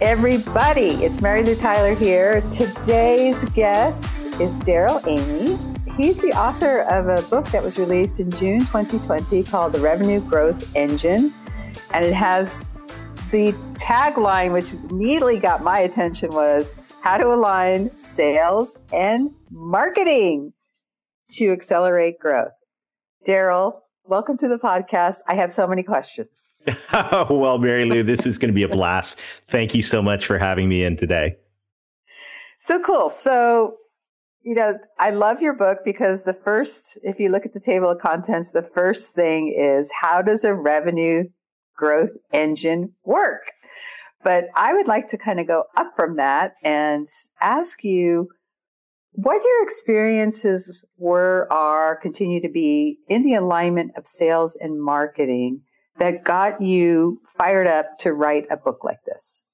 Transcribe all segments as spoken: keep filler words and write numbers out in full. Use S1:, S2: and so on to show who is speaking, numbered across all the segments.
S1: everybody. It's Mary Lou Tyler here. Today's guest is Darrell Amy. He's the author of a book that was released in June twenty twenty called The Revenue Growth Engine. And it has the tagline, which immediately got my attention, was how to align sales and marketing to accelerate growth. Darrell, welcome to the podcast. I have so many questions.
S2: Well, Mary Lou, this is going to be a blast. Thank you so much for having me in today.
S1: So cool. So, you know, I love your book because the first, if you look at the table of contents, the first thing is how does a revenue growth engine work? But I would like to kind of go up from that and ask you what your experiences were, are, continue to be in the alignment of sales and marketing that got you fired up to write a book like this.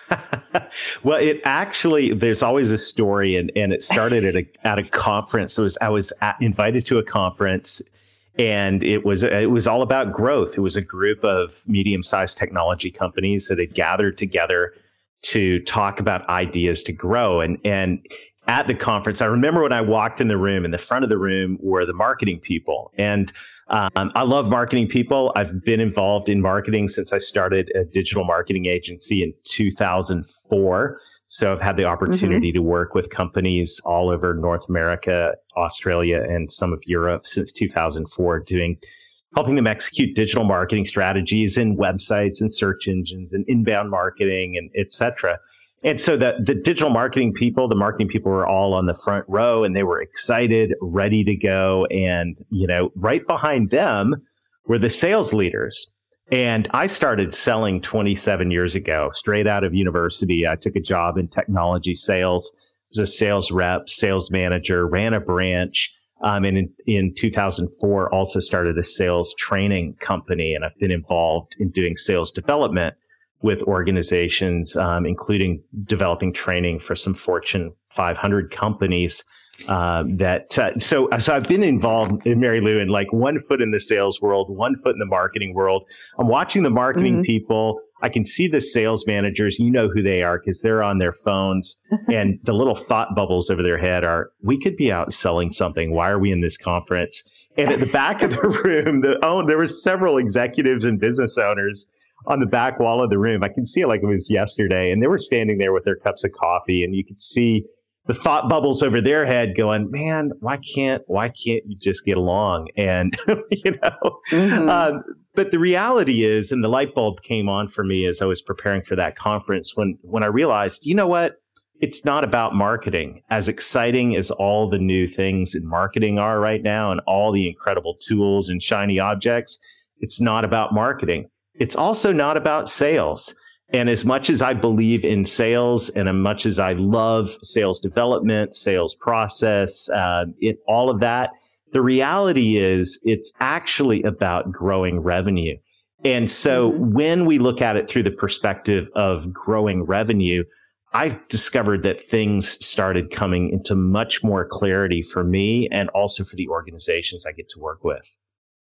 S2: Well, it actually, there's always a story, and, and it started at a at a conference. So it was, I was at, invited to a conference, and it was it was all about growth. It was a group of medium-sized technology companies that had gathered together to talk about ideas to grow. And and at the conference, I remember when I walked in the room, in the front of the room were the marketing people. And um, I love marketing people. I've been involved in marketing since I started a digital marketing agency in two thousand four. So I've had the opportunity mm-hmm. to work with companies all over North America, Australia, and some of Europe since two thousand four, doing helping them execute digital marketing strategies in websites and search engines and inbound marketing and et cetera. And so the, the digital marketing people, the marketing people were all on the front row, and they were excited, ready to go. And, you know, right behind them were the sales leaders. And I started selling twenty-seven years ago, straight out of university. I took a job in technology sales, was a sales rep, sales manager, ran a branch. Um, and in, in two thousand four, also started a sales training company. And I've been involved in doing sales development with organizations, um, including developing training for some Fortune five hundred companies. Um, that uh, so so I've been involved in, Mary Lou, in like one foot in the sales world, one foot in the marketing world. I'm watching the marketing mm-hmm. people. I can see the sales managers. You know who they are because they're on their phones, and the little thought bubbles over their head are, "We could be out selling something. Why are we in this conference?" And at the back of the room, the, oh, there were several executives and business owners on the back wall of the room. I can see it like it was yesterday. And they were standing there with their cups of coffee, and you could see the thought bubbles over their head going, man, why can't, why can't you just get along? And, you know, mm-hmm. um, but the reality is, and the light bulb came on for me as I was preparing for that conference, when, when I realized, you know what, it's not about marketing. As exciting as all the new things in marketing are right now, and all the incredible tools and shiny objects, it's not about marketing. It's also not about sales. And as much as I believe in sales, and as much as I love sales development, sales process, uh, it, all of that, the reality is it's actually about growing revenue. And so mm-hmm. when we look at it through the perspective of growing revenue, I've discovered that things started coming into much more clarity for me, and also for the organizations I get to work with.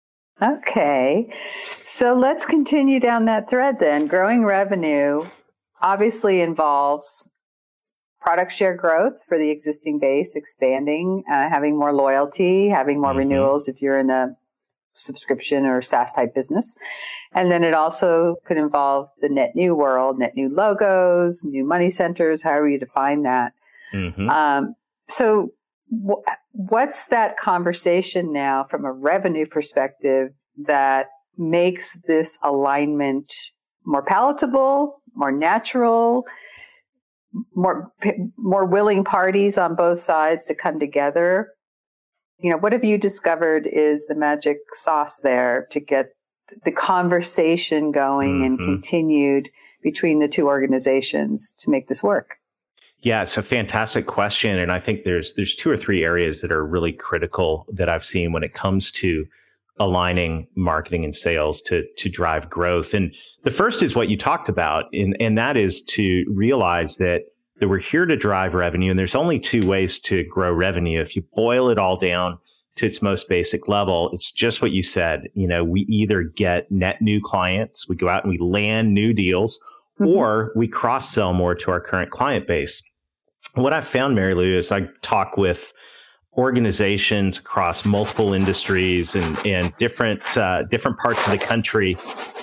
S1: Okay, so let's continue down that thread then. Growing revenue obviously involves product share growth for the existing base, expanding, uh, having more loyalty, having more mm-hmm. renewals if you're in a subscription or SaaS type business. And then it also could involve the net new world, net new logos, new money centers, however you define that. Mm-hmm. Um, so w- what's that conversation now from a revenue perspective that makes this alignment more palatable, more natural, more more willing parties on both sides to come together? You know, what have you discovered is the magic sauce there to get the conversation going mm-hmm. and continued between the two organizations to make this work?
S2: Yeah, it's a fantastic question. And I think there's there's two or three areas that are really critical that I've seen when it comes to aligning marketing and sales to to drive growth. And the first is what you talked about, and, and that is to realize that, that we're here to drive revenue. And there's only two ways to grow revenue. If you boil it all down to its most basic level, it's just what you said. You know, we either get net new clients, we go out and we land new deals, mm-hmm. or we cross-sell more to our current client base. What I've found, Mary Lou, is I talk with organizations across multiple industries and, and different uh, different parts of the country,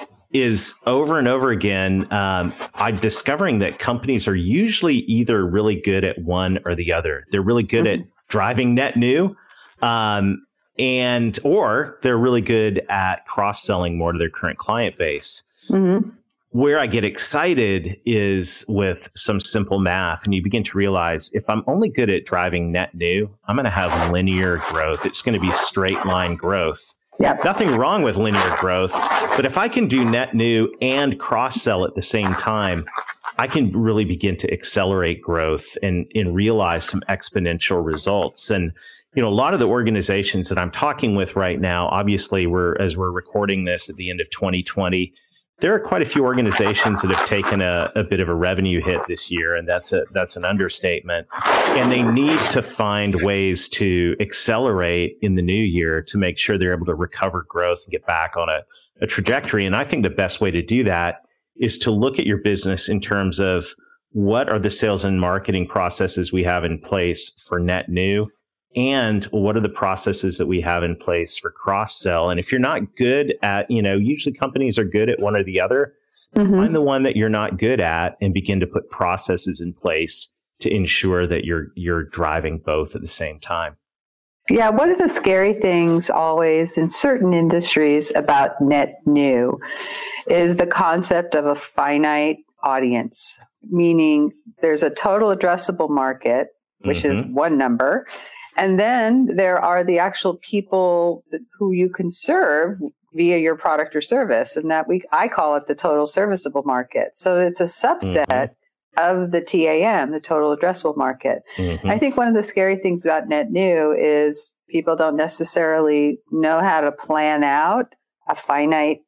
S2: is over and over again, um, I'm discovering that companies are usually either really good at one or the other. They're really good mm-hmm. at driving net new, um, and or they're really good at cross-selling more to their current client base. Mm-hmm. Where I get excited is with some simple math, and you begin to realize if I'm only good at driving net new, I'm going to have linear growth. It's going to be straight line growth.
S1: Yep.
S2: Nothing wrong with linear growth, but if I can do net new and cross-sell at the same time, I can really begin to accelerate growth and, and realize some exponential results. And, you know, a lot of the organizations that I'm talking with right now, obviously we're, as we're recording this at the end of twenty twenty, there are quite a few organizations that have taken a, a bit of a revenue hit this year, and that's a that's an understatement. And they need to find ways to accelerate in the new year to make sure they're able to recover growth and get back on a, a trajectory. And I think the best way to do that is to look at your business in terms of what are the sales and marketing processes we have in place for net new, and what are the processes that we have in place for cross-sell. And if you're not good at, you know, usually companies are good at one or the other, mm-hmm. find the one that you're not good at and begin to put processes in place to ensure that you're you're driving both at the same time.
S1: Yeah, one of the scary things always in certain industries about net new is the concept of a finite audience, meaning there's a total addressable market, which mm-hmm. is one number. And then there are the actual people who you can serve via your product or service. And that we, I call it the total serviceable market. So it's a subset mm-hmm. of the T A M, the total addressable market. Mm-hmm. I think one of the scary things about net new is people don't necessarily know how to plan out a finite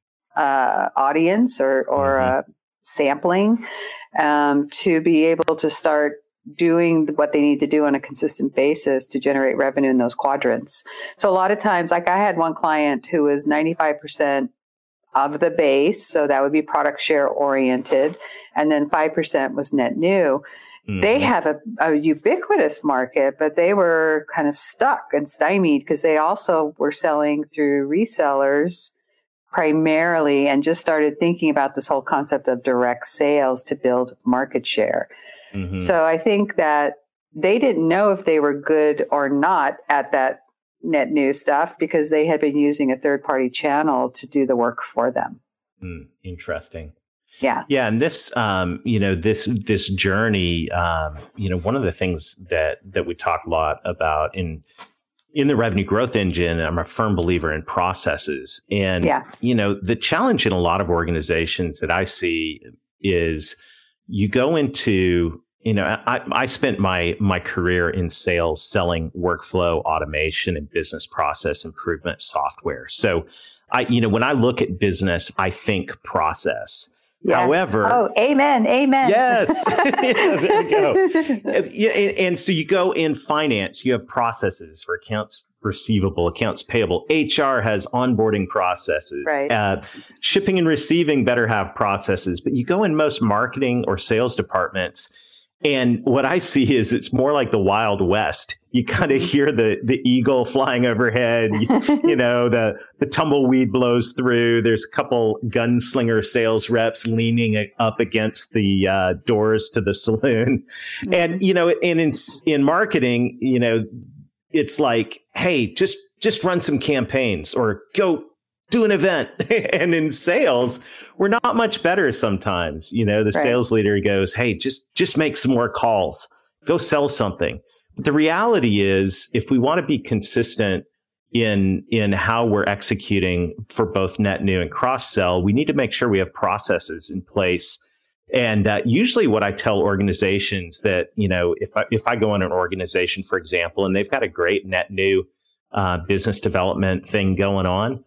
S1: uh, audience or, or mm-hmm. a sampling um, to be able to start doing what they need to do on a consistent basis to generate revenue in those quadrants. So a lot of times, like I had one client who was ninety-five percent of the base, so that would be product share oriented, and then five percent was net new. Mm-hmm. They have a, a ubiquitous market, but they were kind of stuck and stymied because they also were selling through resellers primarily and just started thinking about this whole concept of direct sales to build market share. Mm-hmm. So I think that they didn't know if they were good or not at that net new stuff because they had been using a third party channel to do the work for them.
S2: Mm, interesting.
S1: Yeah.
S2: Yeah. And this, um, you know, this, this journey, um, you know, one of the things that, that we talk a lot about in, in the revenue growth engine, I'm a firm believer in processes. And, yeah. you know, the challenge in a lot of organizations that I see is you go into, you know, I, I spent my my career in sales selling workflow automation and business process improvement software. So I, you know, when I look at business, I think process.
S1: Yes.
S2: However,
S1: oh, amen, amen.
S2: Yes, yeah, there you go. Yeah, and, and so you go in finance, you have processes for accounts receivable, accounts payable. H R has onboarding processes.
S1: Right.
S2: Uh, shipping and receiving better have processes. But you go in most marketing or sales departments, and what I see is it's more like the Wild West. You kind of hear the the eagle flying overhead. You, you know, the the tumbleweed blows through. There's a couple gunslinger sales reps leaning up against the uh, doors to the saloon, mm-hmm. and you know, and in in marketing, you know, it's like, hey, just just run some campaigns or go do an event. And in sales, we're not much better sometimes. You know, the right. sales leader goes, hey, just just make some more calls, go sell something. But the reality is, if we want to be consistent in in how we're executing for both net new and cross sell, we need to make sure we have processes in place. And uh, usually what I tell organizations that, you know, if I, if I go in an organization, for example, and they've got a great net new uh, business development thing going on,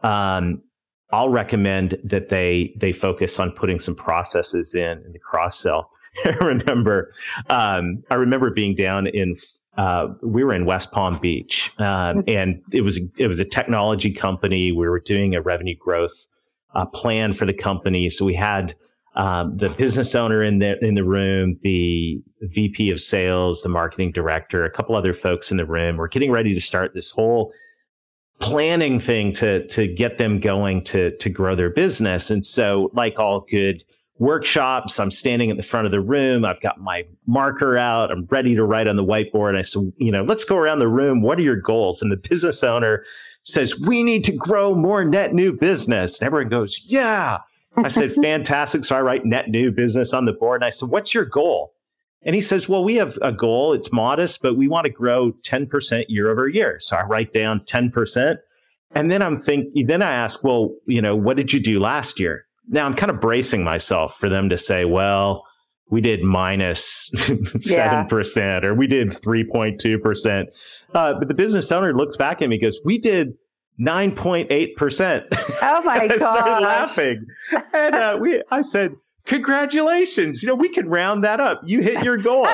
S2: um, I'll recommend that they they focus on putting some processes in in the cross sell. I remember um, I remember being down in uh, we were in West Palm Beach, um, and it was it was a technology company. We were doing a revenue growth uh, plan for the company, so we had um, the business owner in the in the room, the V P of sales, the marketing director, a couple other folks in the room. We're getting ready to start this whole planning thing to to get them going to to grow their business. And so, like all good workshops, I'm standing at the front of the room. I've got my marker out. I'm ready to write on the whiteboard. I said, you know, let's go around the room. What are your goals? And the business owner says, we need to grow more net new business. And everyone goes, yeah. I said, fantastic. So I write net new business on the board. And I said, what's your goal? And he says, well, we have a goal. It's modest, but we want to grow ten percent year over year. So I write down ten percent. And then I'm thinking, then I ask, well, you know, what did you do last year? Now I'm kind of bracing myself for them to say, well, we did minus seven percent or we did three point two percent. Uh, but the business owner looks back at me and goes, we did nine point eight percent.
S1: Oh my God. I
S2: started laughing. And uh, we, I said, congratulations. You know, we can round that up. You hit your goal.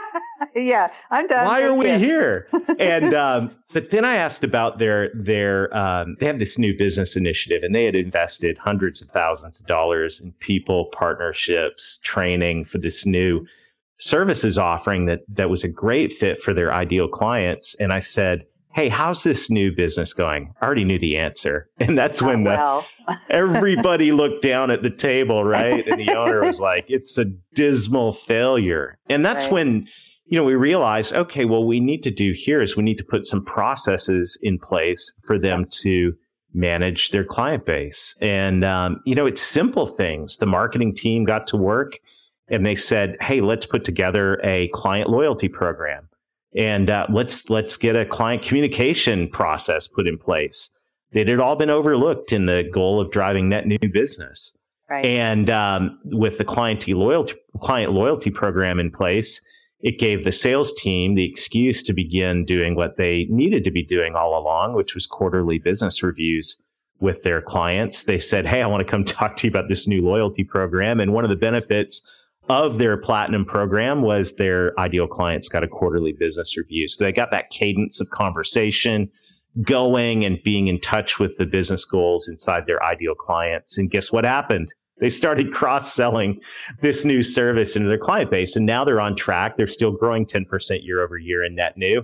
S1: Yeah, I'm done.
S2: Why are we
S1: you.
S2: here? And um, but then I asked about their their um, they have this new business initiative, and they had invested hundreds of thousands of dollars in people, partnerships, training for this new services offering that that was a great fit for their ideal clients. And I said, hey, how's this new business going? I already knew the answer. And that's when the,
S1: well.
S2: everybody looked down at the table, right? And the owner was like, it's a dismal failure. And that's right. when, you know, we realized, okay, well, we need to do here is we need to put some processes in place for them to manage their client base. And, um, you know, it's simple things. The marketing team got to work and they said, hey, let's put together a client loyalty program. And uh, let's let's get a client communication process put in place. It had all been overlooked in the goal of driving net new business.
S1: Right.
S2: And um, with the client loyalty client loyalty program in place, it gave the sales team the excuse to begin doing what they needed to be doing all along, which was quarterly business reviews with their clients. They said, hey, I want to come talk to you about this new loyalty program. And one of the benefits of their platinum program was their ideal clients got a quarterly business review. So they got that cadence of conversation going and being in touch with the business goals inside their ideal clients. And guess what happened? They started cross-selling this new service into their client base. And now they're on track. They're still growing ten percent year over year in net new.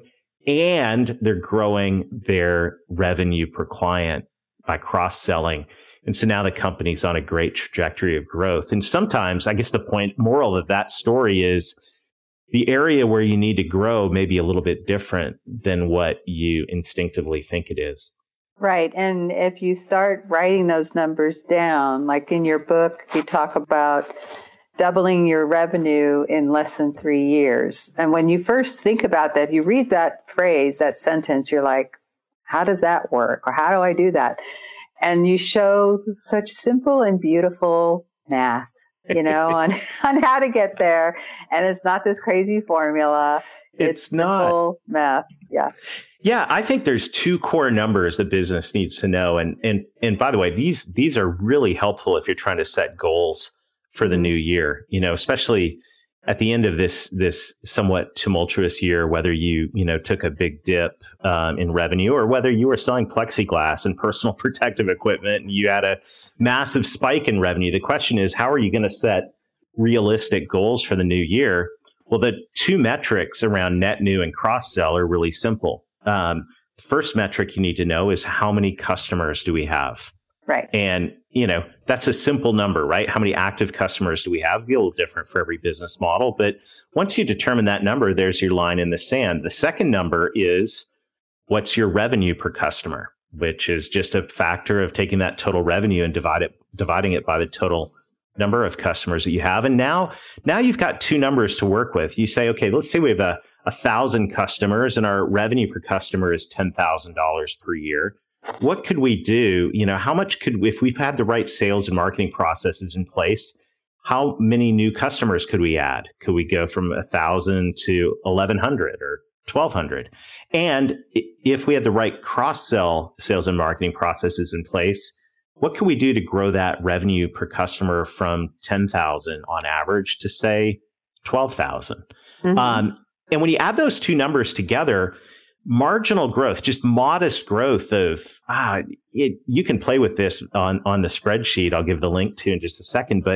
S2: And they're growing their revenue per client by cross-selling. And so now the company's on a great trajectory of growth. And sometimes, I guess the point moral of that story is the area where you need to grow may be a little bit different than what you instinctively think it is.
S1: Right. And if you start writing those numbers down, like in your book, you talk about doubling your revenue in less than three years. And when you first think about that, you read that phrase, that sentence, you're like, how does that work? Or how do I do that? And you show such simple and beautiful math, you know, on, on how to get there. And it's not this crazy formula.
S2: It's,
S1: it's
S2: not
S1: simple math. Yeah.
S2: Yeah. I think there's two core numbers that business needs to know. And, and, and by the way, these, these are really helpful if you're trying to set goals for the new year, you know, especially at the end of this, this somewhat tumultuous year, whether you, you know, took a big dip um, in revenue or whether you were selling plexiglass and personal protective equipment and you had a massive spike in revenue. The question is, how are you going to set realistic goals for the new year? Well, the two metrics around net new and cross-sell are really simple. Um, first metric you need to know is how many customers do we have?
S1: Right.
S2: And, you know, that's a simple number, right? How many active customers do we have? It'll be a little different for every business model. But once you determine that number, there's your line in the sand. The second number is what's your revenue per customer, which is just a factor of taking that total revenue and divide it, dividing it by the total number of customers that you have. And now, now you've got two numbers to work with. You say, okay, let's say we have a, a thousand customers and our revenue per customer is ten thousand dollars per year. What could we do? You know, how much could, if we've had the right sales and marketing processes in place, how many new customers could we add? Could we go from a thousand to eleven hundred or twelve hundred? And if we had the right cross-sell sales and marketing processes in place, what can we do to grow that revenue per customer from ten thousand on average to say twelve thousand? Mm-hmm. Um, and when you add those two numbers together, marginal growth, just modest growth of, ah, it, you can play with this on, on the spreadsheet. I'll give the link to in just a second, but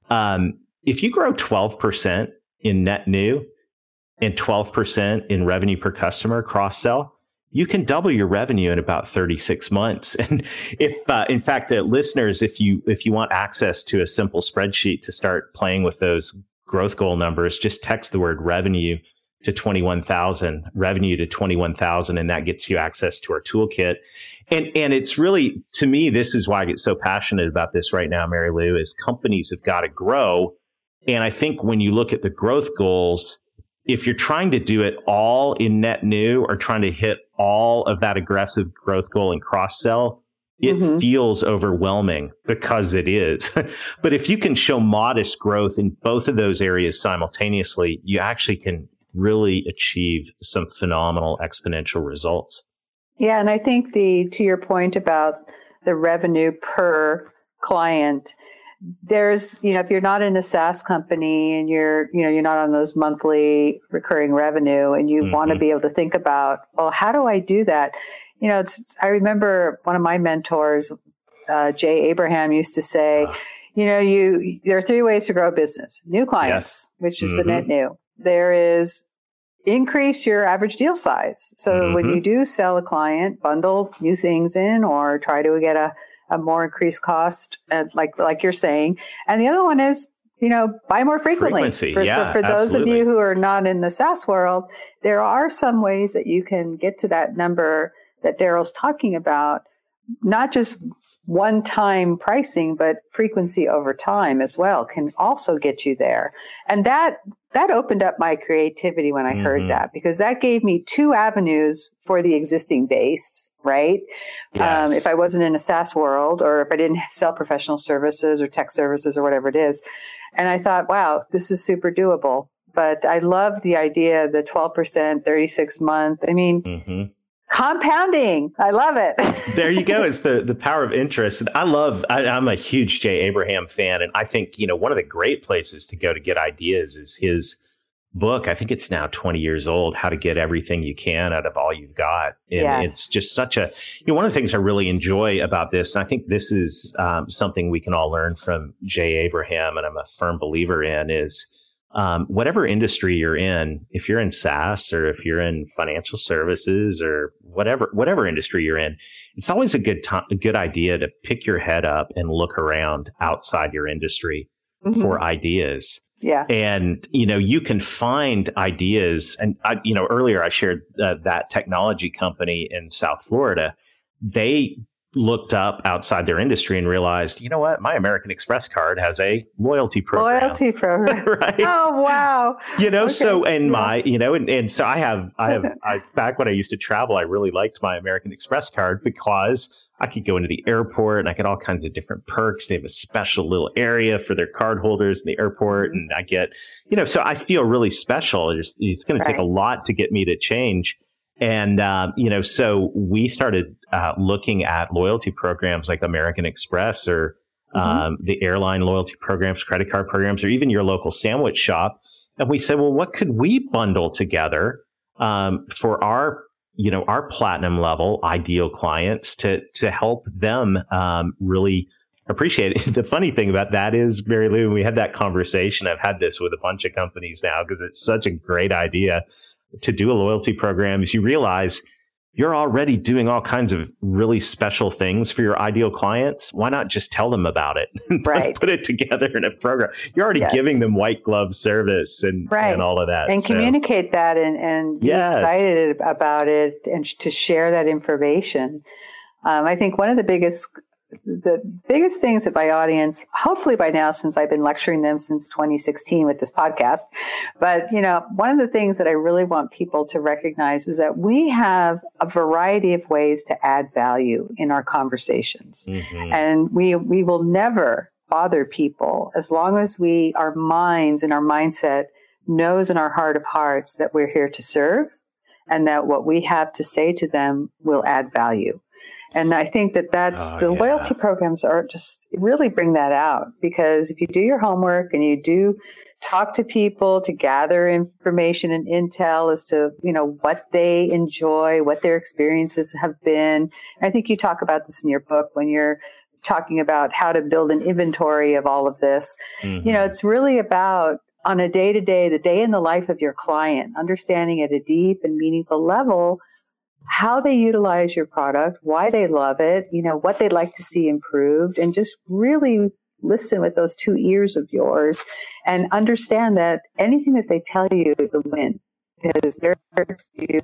S2: Um, if you grow twelve percent in net new and twelve percent in revenue per customer cross sell, you can double your revenue in about thirty-six months. And if, uh, in fact, uh, listeners, if you if you want access to a simple spreadsheet to start playing with those growth goal numbers, just text the word revenue to twenty-one thousand, revenue to twenty-one thousand, and that gets you access to our toolkit. And and it's really, to me, this is why I get so passionate about this right now, Mary Lou, is companies have got to grow. And I think when you look at the growth goals, if you're trying to do it all in net new or trying to hit all of that aggressive growth goal in cross sell, it mm-hmm. feels overwhelming, because it is. But if you can show modest growth in both of those areas simultaneously, you actually can really achieve some phenomenal exponential results.
S1: Yeah, and I think the to your point about the revenue per client, there's, you know, if you're not in a SaaS company and you're, you know, you're not on those monthly recurring revenue, and you mm-hmm. want to be able to think about, well, how do I do that? You know, it's, I remember one of my mentors, uh, Jay Abraham, used to say, uh, you know, you there are three ways to grow a business: new clients, yes. which is mm-hmm. the net new. There is increase your average deal size. So mm-hmm. when you do sell a client, bundle new things in, or try to get a, a more increased cost, uh, like like you're saying. And the other one is, you know, buy more frequently.
S2: Frequency,
S1: for,
S2: yeah,
S1: so for those
S2: absolutely.
S1: of you who are not in the SaaS world, there are some ways that you can get to that number that Daryl's talking about, not just one-time pricing, but frequency over time as well can also get you there. And that that opened up my creativity when I mm-hmm. heard that, because that gave me two avenues for the existing base, right? Yes. Um, if I wasn't in a SaaS world, or if I didn't sell professional services or tech services or whatever it is. And I thought, wow, this is super doable. But I love the idea, the twelve percent, thirty-six month. I mean, mm-hmm. compounding. I love it.
S2: There you go. It's the, the power of interest. And I love, I, I'm a huge Jay Abraham fan. And I think, you know, one of the great places to go to get ideas is his book. I think it's now twenty years old, How to Get Everything You Can Out of All You've Got. And yes. it's just such a, you know, one of the things I really enjoy about this, and I think this is um, something we can all learn from Jay Abraham, and I'm a firm believer in, is Um, whatever industry you're in, if you're in SaaS or if you're in financial services or whatever whatever industry you're in, it's always a good time, a good idea to pick your head up and look around outside your industry mm-hmm. for ideas.
S1: Yeah,
S2: and you know, you can find ideas. And I, you know, earlier I shared uh, that technology company in South Florida. They looked up outside their industry and realized, you know what, my American Express card has a loyalty program.
S1: Loyalty program.
S2: Right.
S1: Oh, wow.
S2: You know, okay. so, and
S1: yeah.
S2: my, you know, and, and so I have, I have, I, back when I used to travel, I really liked my American Express card because I could go into the airport and I get all kinds of different perks. They have a special little area for their card holders in the airport. And I get, you know, so I feel really special. It's, it's going right. to take a lot to get me to change. And, uh, you know, so we started uh, looking at loyalty programs like American Express, or um, mm-hmm. the airline loyalty programs, credit card programs, or even your local sandwich shop. And we said, well, what could we bundle together um, for our, you know, our platinum level ideal clients to to help them um, really appreciate it? The funny thing about that is, Mary Lou, we had that conversation. I've had this with a bunch of companies now because it's such a great idea to do a loyalty program. Is you realize you're already doing all kinds of really special things for your ideal clients. Why not just tell them about it?
S1: Right.
S2: Put it together in a program. You're already yes. giving them white glove service and, right. and all of that.
S1: And
S2: so.
S1: communicate that and, and be yes. excited about it and to share that information. Um, I think one of the biggest The biggest things that my audience, hopefully by now, since I've been lecturing them since twenty sixteen with this podcast, but, you know, one of the things that I really want people to recognize is that we have a variety of ways to add value in our conversations. Mm-hmm. And we, we will never bother people as long as we, our minds and our mindset knows in our heart of hearts that we're here to serve and that what we have to say to them will add value. And I think that that's oh, the yeah. loyalty programs are just really bring that out, because if you do your homework and you do talk to people to gather information and intel as to, you know, what they enjoy, what their experiences have been. I think you talk about this in your book when you're talking about how to build an inventory of all of this. Mm-hmm. You know, it's really about on a day-to-day, the day in the life of your client, understanding at a deep and meaningful level how they utilize your product, why they love it, you know, what they'd like to see improved, and just really listen with those two ears of yours and understand that anything that they tell you is a win, because they're you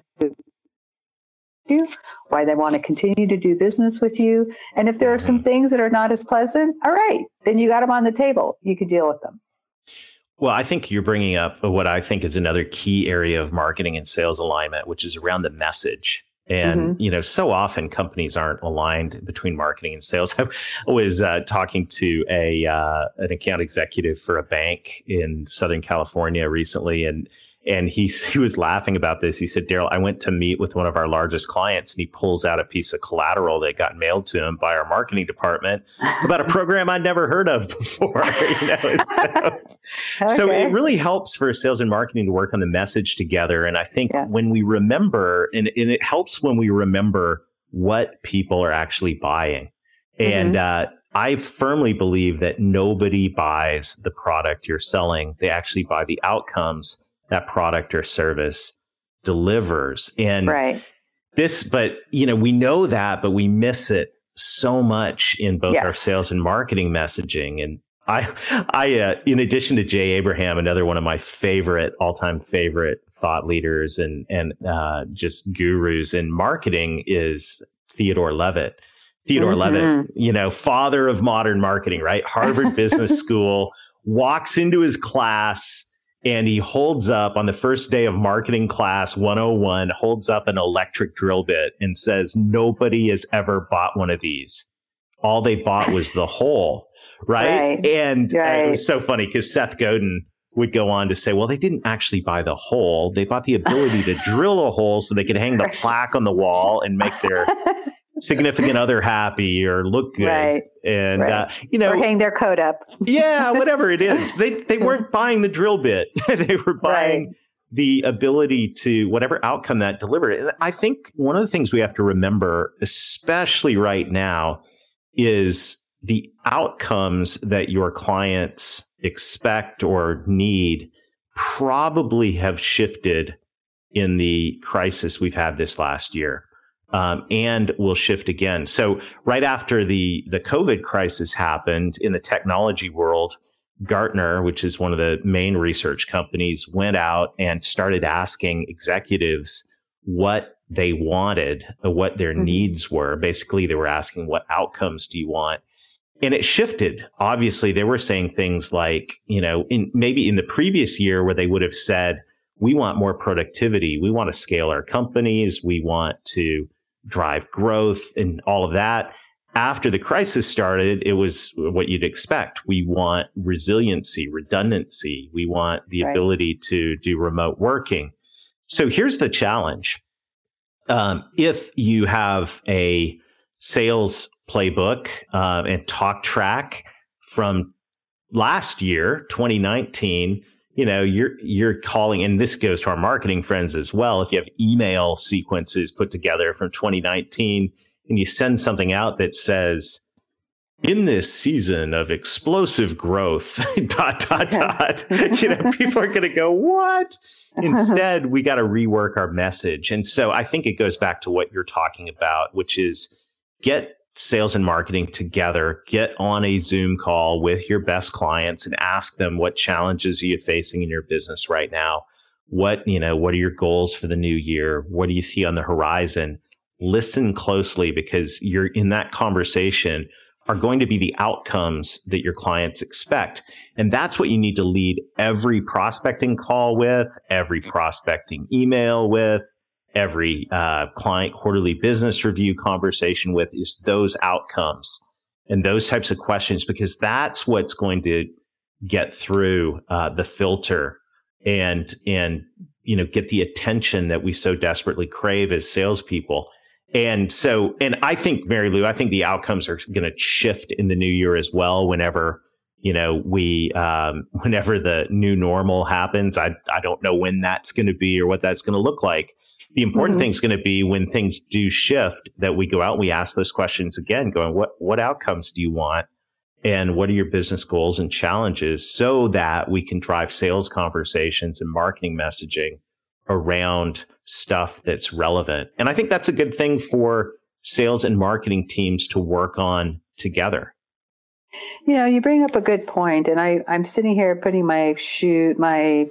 S1: you, why they want to continue to do business with you. And if there are some things that are not as pleasant, all right, then you got them on the table. You can deal with them.
S2: Well, I think you're bringing up what I think is another key area of marketing and sales alignment, which is around the message. And, mm-hmm. you know, so often companies aren't aligned between marketing and sales. I was uh, talking to a uh, an account executive for a bank in Southern California recently, and And he, he was laughing about this. He said, Daryl, I went to meet with one of our largest clients, and he pulls out a piece of collateral that got mailed to him by our marketing department about a program I'd never heard of before. You know? so, okay. so it really helps for sales and marketing to work on the message together. And I think yeah. when we remember, and, and it helps when we remember what people are actually buying. Mm-hmm. And uh, I firmly believe that nobody buys the product you're selling. They actually buy the outcomes that product or service delivers. And right. this, but, you know, we know that, but we miss it so much in both yes. our sales and marketing messaging. And I, I, uh, in addition to Jay Abraham, another one of my favorite, all-time favorite thought leaders and, and, uh, just gurus in marketing is Theodore Levitt. Theodore mm-hmm. Levitt, you know, father of modern marketing, right? Harvard Business School, walks into his class, and he holds up on the first day of marketing class one oh one, holds up an electric drill bit and says, nobody has ever bought one of these. All they bought was the hole, right? right. And right. Uh, it was so funny because Seth Godin would go on to say, well, they didn't actually buy the hole. They bought the ability to drill a hole so they could hang the plaque on the wall and make their significant other happy or look good.
S1: Right.
S2: And,
S1: right.
S2: uh, you know,
S1: or hang their coat up.
S2: yeah, whatever it is. They they weren't buying the drill bit. They were buying right. the ability to whatever outcome that delivered. And I think one of the things we have to remember, especially right now, is the outcomes that your clients expect or need probably have shifted in the crisis we've had this last year. Um, and will shift again. So right after the, the COVID crisis happened in the technology world, Gartner, which is one of the main research companies, went out and started asking executives what they wanted, what their mm-hmm. needs were. Basically, they were asking, what outcomes do you want? And it shifted. Obviously, they were saying things like, you know, in maybe in the previous year where they would have said, we want more productivity. We want to scale our companies. We want to drive growth and all of that. After the crisis started, it was what you'd expect. We want resiliency, redundancy. We want the right. ability to do remote working. So here's the challenge. Um, if you have a sales playbook uh, and talk track from last year, twenty nineteen, you know, you're you're calling, and this goes to our marketing friends as well. If you have email sequences put together from twenty nineteen and you send something out that says, in this season of explosive growth, dot, dot, dot, you know, people are going to go, what? Instead, we got to rework our message. And so I think it goes back to what you're talking about, which is get sales and marketing together, get on a Zoom call with your best clients and ask them, what challenges are you facing in your business right now? What, you know, what are your goals for the new year? What do you see on the horizon? Listen closely, because you're in that conversation are going to be the outcomes that your clients expect. And that's what you need to lead every prospecting call with, every prospecting email with, every uh, client quarterly business review conversation with, is those outcomes and those types of questions, because that's what's going to get through uh, the filter and, and, you know, get the attention that we so desperately crave as salespeople. And so, and I think, Mary Lou, I think the outcomes are going to shift in the new year as well, whenever, You know, we, um, whenever the new normal happens, I, I don't know when that's going to be or what that's going to look like. The important
S1: Mm-hmm.
S2: thing is going to be when things do shift, that we go out and we ask those questions again, going, what, what outcomes do you want? And what are your business goals and challenges, so that we can drive sales conversations and marketing messaging around stuff that's relevant. And I think that's a good thing for sales and marketing teams to work on together.
S1: You know, you bring up a good point, and I, I'm sitting here putting my shoe, my,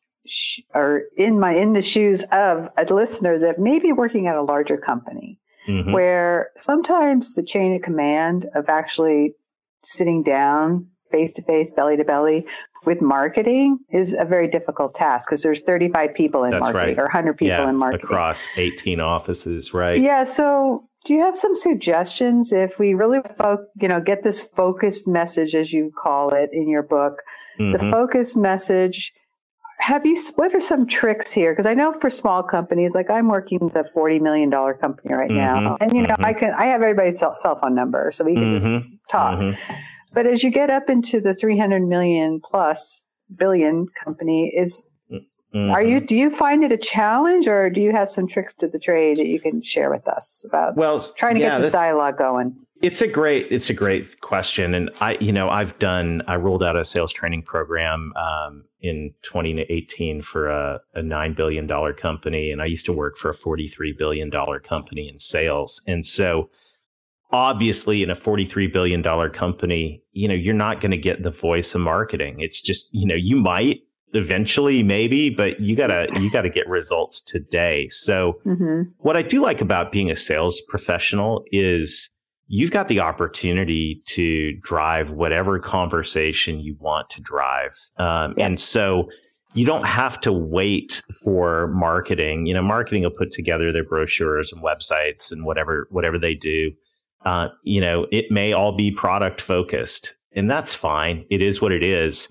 S1: sh- or in my, in the shoes of a listener that may be working at a larger company, mm-hmm. where sometimes the chain of command of actually sitting down face to face, belly to belly with marketing is a very difficult task, because there's thirty-five people in
S2: That's
S1: marketing
S2: right.
S1: or one hundred people
S2: yeah,
S1: in marketing
S2: across eighteen offices, right?
S1: Yeah. So do you have some suggestions if we really, fo- you know, get this focused message, as you call it in your book, mm-hmm. the focused message? Have you, what are some tricks here? Because I know for small companies, like I'm working with a forty million dollars company right mm-hmm. now. And, you know, mm-hmm. I can, I have everybody's cell, cell phone number, so we can mm-hmm. just talk. Mm-hmm. But as you get up into the three hundred million plus billion company, is, mm-hmm. are you, do you find it a challenge, or do you have some tricks to the trade that you can share with us about well, trying to yeah, get this dialogue going?
S2: It's a great, it's a great question. And I, you know, I've done, I rolled out a sales training program um, in twenty eighteen for a, a nine billion dollars company. And I used to work for a forty-three billion dollars company in sales. And so obviously in a forty-three billion dollars company, you know, you're not going to get the voice of marketing. It's just, you know, you might eventually, maybe, but you gotta, you gotta get results today. So mm-hmm. what I do like about being a sales professional is you've got the opportunity to drive whatever conversation you want to drive. Um, yeah. And so you don't have to wait for marketing. You know, marketing will put together their brochures and websites and whatever, whatever they do. Uh, you know, it may all be product focused, and that's fine. It is what it is.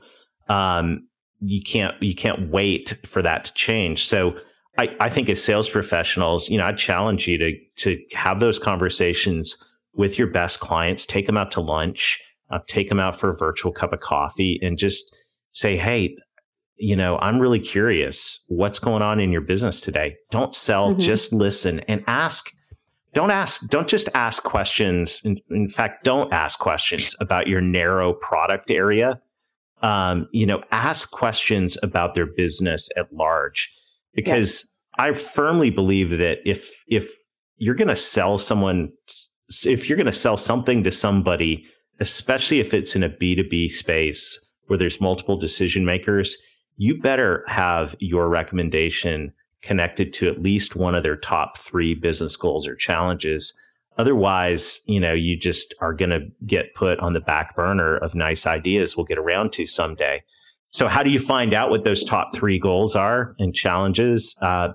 S2: Um, you can't, you can't wait for that to change. So I, I think as sales professionals, you know, I challenge you to, to have those conversations with your best clients. Take them out to lunch, uh, take them out for a virtual cup of coffee, and just say, hey, you know, I'm really curious what's going on in your business today. Don't sell, mm-hmm. just listen and ask. Don't ask, don't just ask questions. In, in fact, don't ask questions about your narrow product area. Um, you know, ask questions about their business at large, because yeah. I firmly believe that if, if you're going to sell someone, if you're going to sell something to somebody, especially if it's in a B two B space where there's multiple decision makers, you better have your recommendation connected to at least one of their top three business goals or challenges. Otherwise, you know, you just are going to get put on the back burner of nice ideas we'll get around to someday. So how do you find out what those top three goals are and challenges? Uh,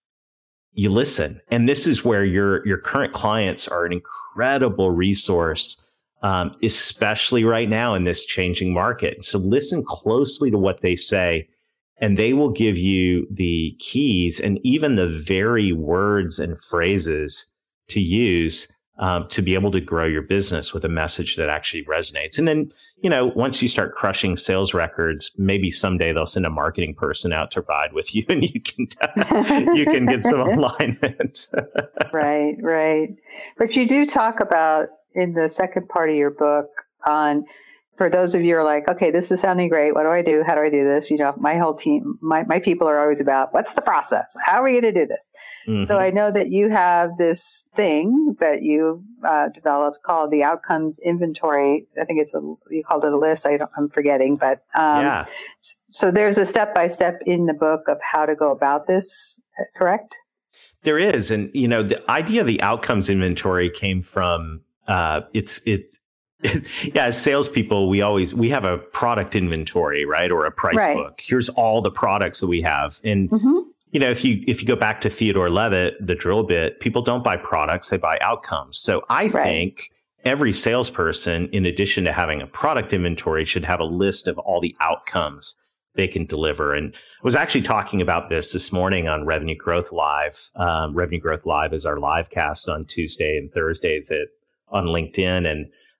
S2: you listen. And this is where your, your current clients are an incredible resource, um, especially right now in this changing market. So listen closely to what they say, and they will give you the keys and even the very words and phrases to use um, to be able to grow your business with a message that actually resonates. And then, you know, once you start crushing sales records, maybe someday they'll send a marketing person out to ride with you, and you can you can get some alignment.
S1: Right, right. But you do talk about in the second part of your book on, for those of you who are like, okay, this is sounding great. What do I do? How do I do this? You know, my whole team, my, my people are always about, what's the process? How are we going to do this? Mm-hmm. So I know that you have this thing that you uh, developed called the outcomes inventory. I think it's a, you called it a list. I don't, I'm forgetting, but um,
S2: yeah.
S1: So there's a step-by-step in the book of how to go about this, correct?
S2: There is. And, you know, the idea of the outcomes inventory came from, uh, it's, it's, yeah, as salespeople, we always, we have a product inventory, right? Or a price right. book. Here's all the products that we have. And, mm-hmm. you know, if you, if you go back to Theodore Levitt, the drill bit, people don't buy products, they buy outcomes. So I right. think every salesperson, in addition to having a product inventory, should have a list of all the outcomes they can deliver. And I was actually talking about this this morning on Revenue Growth Live. Um, Revenue Growth Live is our live cast on Tuesday and Thursdays at, on LinkedIn. And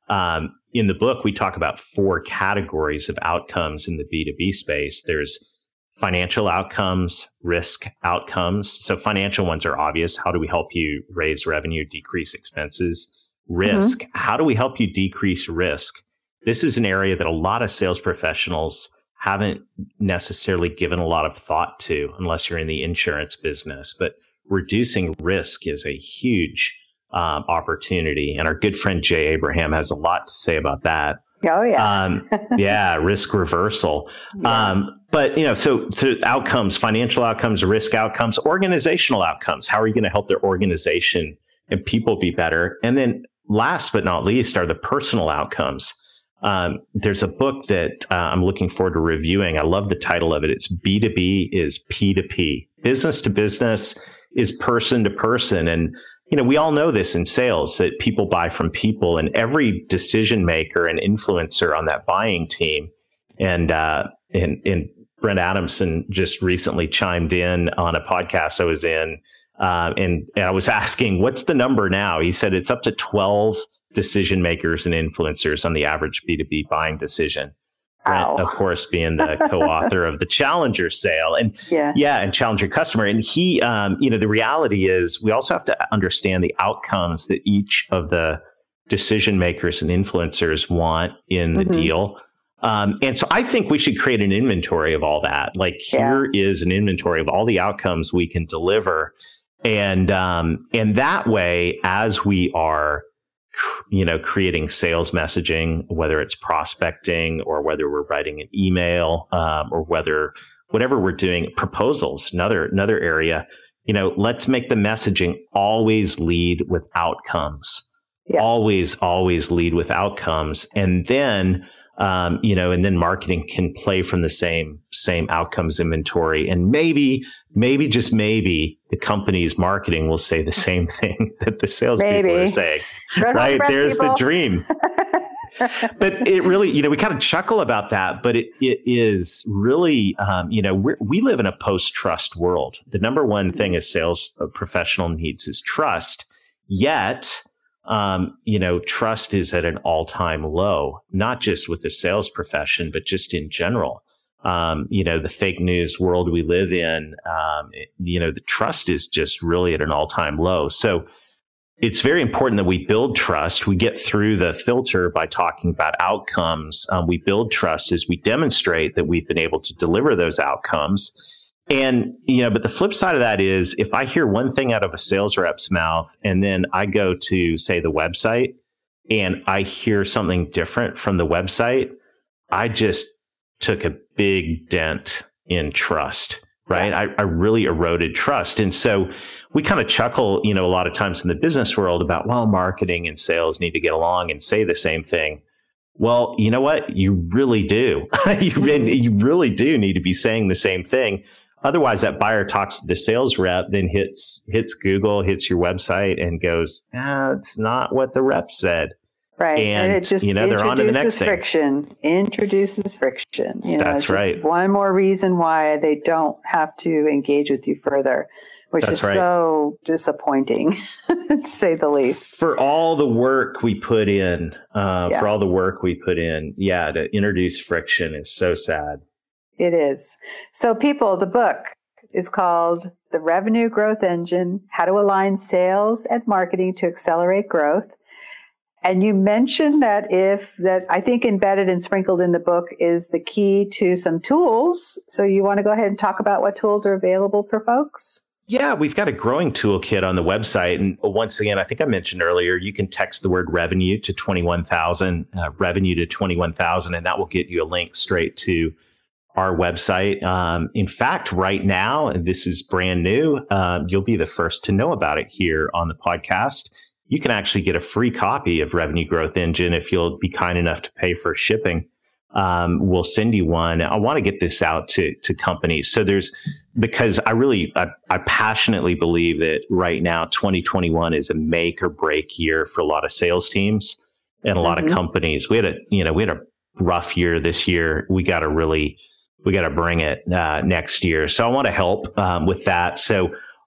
S2: um, in the book, we talk about four categories of outcomes in the B two B space. There's financial outcomes, risk outcomes. So financial ones are obvious. How do we help you raise revenue, decrease expenses? Risk. Mm-hmm. How do we help you decrease risk? This is an area that a lot of sales professionals haven't necessarily given a lot of thought to unless you're in the insurance business. But reducing risk is a huge um, opportunity. And our good friend Jay Abraham has a lot to say about that.
S1: Oh, yeah.
S2: um, yeah, risk reversal.
S1: Yeah.
S2: Um, but, you know, so, so outcomes, financial outcomes, risk outcomes, organizational outcomes. How are you going to help their organization and people be better? And then last but not least are the personal outcomes. Um, there's a book that uh, I'm looking forward to reviewing. I love the title of it. It's B two B is P two P. Business to business is person to person. And you know, we all know this in sales, that people buy from people, and every decision maker and influencer on that buying team. And, uh, and, and Brent Adamson just recently chimed in on a podcast I was in. Uh, and, and I was asking, what's the number now? He said it's up to twelve decision makers and influencers on the average B two B buying decision. Brent, of course, being the co-author of the Challenger sale, and yeah, yeah and Challenger customer. And he, um, you know, the reality is we also have to understand the outcomes that each of the decision makers and influencers want in the mm-hmm. deal. Um, and so I think we should create an inventory of all that. Like here yeah. is an inventory of all the outcomes we can deliver. And, um, and that way, as we are you know, creating sales messaging, whether it's prospecting or whether we're writing an email, um, or whether whatever we're doing, proposals, another another area, you know, let's make the messaging always lead with outcomes. Yeah. Always, always lead with outcomes. And then, um, you know, and then marketing can play from the same same outcomes inventory. And maybe, maybe just maybe the company's marketing will say the same thing that the salespeople are saying. Right? There's people. The dream. But it really, you know, we kind of chuckle about that, but it it is really, um, you know, we're, we live in a post-trust world. The number one thing a sales professional needs is trust. Yet, um, you know, trust is at an all-time low, not just with the sales profession, but just in general. Um, you know, the fake news world we live in, um, it, you know, the trust is just really at an all-time low. So it's very important that we build trust. We get through the filter by talking about outcomes. Um, we build trust as we demonstrate that we've been able to deliver those outcomes. And, you know, but the flip side of that is if I hear one thing out of a sales rep's mouth and then I go to, say, the website and I hear something different from the website, I just took a big dent in trust, right? Yeah. I, I really eroded trust. And so we kind of chuckle, you know, a lot of times in the business world about, well, marketing and sales need to get along and say the same thing. Well, you know what? You really do. you, you really do need to be saying the same thing. Otherwise, that buyer talks to the sales rep, then hits hits Google, hits your website, and goes, ah, it's not what the rep said.
S1: Right.
S2: And,
S1: and it just
S2: you know, they're on to the next
S1: friction, thing. Introduces friction. You know,
S2: That's
S1: it's
S2: right.
S1: Just one more reason why they don't have to engage with you further, which
S2: That's
S1: is
S2: right.
S1: so disappointing, to say the least.
S2: For all the work we put in, uh,
S1: yeah.
S2: for all the work we put in, yeah, to introduce friction is so sad.
S1: It is. So people, the book is called The Revenue Growth Engine, How to Align Sales and Marketing to Accelerate Growth. And you mentioned that if that I think embedded and sprinkled in the book is the key to some tools. So you want to go ahead and talk about what tools are available for folks?
S2: Yeah, we've got a growing toolkit on the website. And once again, I think I mentioned earlier, you can text the word revenue to twenty-one thousand, uh, revenue to twenty-one thousand, and that will get you a link straight to our website. Um, in fact, right now, and this is brand new, uh, you'll be the first to know about it here on the podcast. You can actually get a free copy of Revenue Growth Engine if you'll be kind enough to pay for shipping. Um, we'll send you one. I want to get this out to, to companies. So there's, because I really, I, I passionately believe that right now, twenty twenty-one is a make or break year for a lot of sales teams and a lot mm-hmm. of companies. We had a, you know, we had a rough year this year. We got to really, we got to bring it uh, next year. So I want to help um, with that. So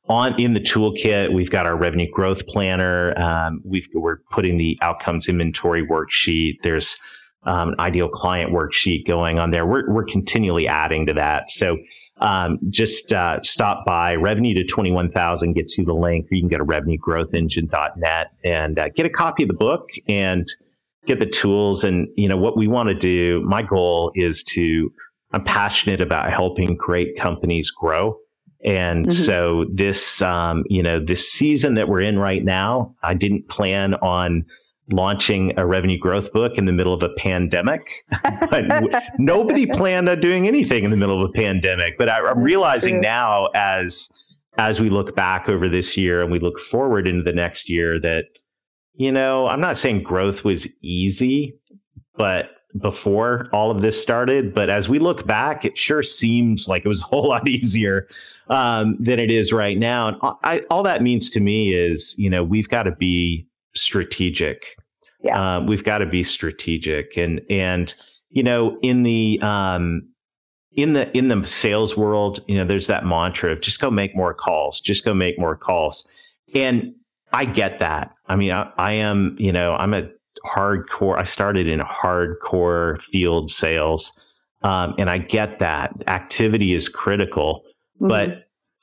S2: on in the toolkit, we've got our revenue growth planner. Um, we've, we're putting the outcomes inventory worksheet. There's um, an ideal client worksheet going on there. We're, we're continually adding to that. So um, just uh, stop by. Revenue to twenty-one thousand gets you the link. Or you can go to revenue growth engine dot net and uh, get a copy of the book and get the tools. And, you know, what we want to do, my goal is to, I'm passionate about helping great companies grow. And mm-hmm. so this, um, you know, this season that we're in right now, I didn't plan on launching a revenue growth book in the middle of a pandemic, but w- nobody planned on doing anything in the middle of a pandemic. But I, I'm realizing now as, as we look back over this year and we look forward into the next year that, you know, I'm not saying growth was easy, but before all of this started, but as we look back, it sure seems like it was a whole lot easier um, than it is right now. And I, all that means to me is, you know, we've got to be strategic. Yeah. Uh, we've got to be strategic, and and you know, in the um, in the in the sales world, you know, there's that mantra of just go make more calls, just go make more calls, and I get that. I mean, I, I am, you know, I'm a hardcore. I started in hardcore field sales, um, and I get that activity is critical, mm-hmm. but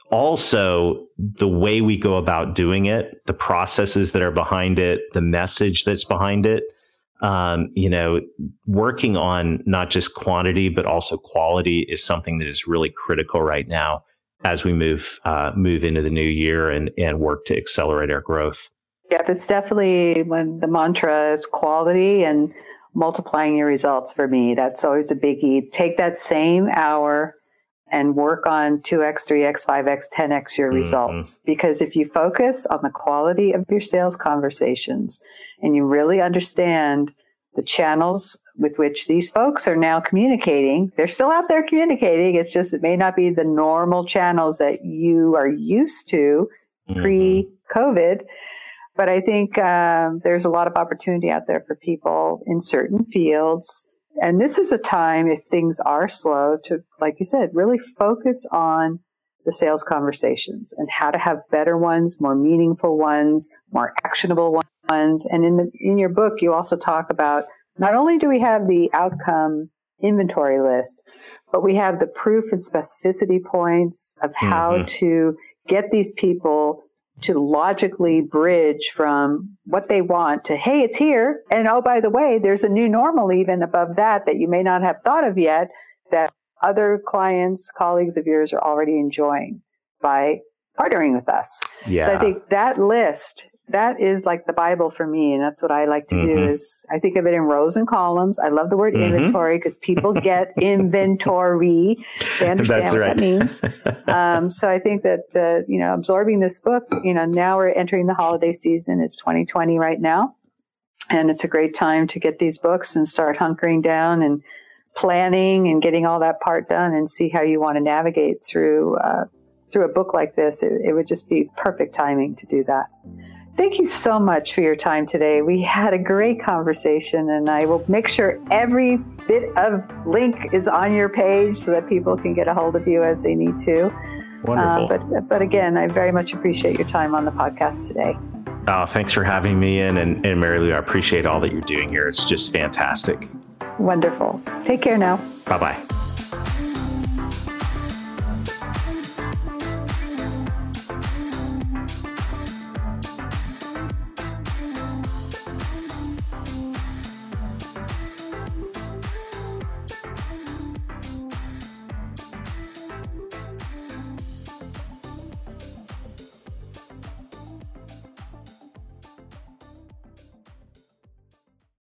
S2: also the way we go about doing it, the processes that are behind it, the message that's behind it, um, you know, working on not just quantity, but also quality is something that is really critical right now as we move uh, move into the new year and, and work to accelerate our growth.
S1: Yep, it's definitely when the mantra is quality and multiplying your results for me. That's always a biggie. Take that same hour and work on two X, three X, five X, ten X your mm-hmm. results. Because if you focus on the quality of your sales conversations and you really understand the channels with which these folks are now communicating, they're still out there communicating. It's just, it may not be the normal channels that you are used to mm-hmm. pre-COVID. But I think um, there's a lot of opportunity out there for people in certain fields. And this is a time, if things are slow, to, like you said, really focus on the sales conversations and how to have better ones, more meaningful ones, more actionable ones. And in the, in your book, you also talk about not only do we have the outcome inventory list, but we have the proof and specificity points of how mm-hmm. to get these people to logically bridge from what they want to, hey, it's here. And oh, by the way, there's a new normal even above that that you may not have thought of yet that other clients, colleagues of yours are already enjoying by partnering with us. Yeah. So I think that list, that is like the Bible for me. And that's what I like to mm-hmm. do is I think of it in rows and columns. I love the word mm-hmm. inventory because people get inventory. They understand that's what right. that means. Um, so I think that, uh, you know, absorbing this book, you know, now we're entering the holiday season. It's twenty twenty right now. And it's a great time to get these books and start hunkering down and planning and getting all that part done and see how you want to navigate through, uh, through a book like this. It, it would just be perfect timing to do that. Thank you so much for your time today. We had a great conversation, and I will make sure every bit of link is on your page so that people can get a hold of you as they need to.
S2: Wonderful.
S1: Uh, but, but again, I very much appreciate your time on the podcast today.
S2: Oh, thanks for having me in. And, and Mary Lou, I appreciate all that you're doing here. It's just fantastic.
S1: Wonderful. Take care now.
S2: Bye-bye.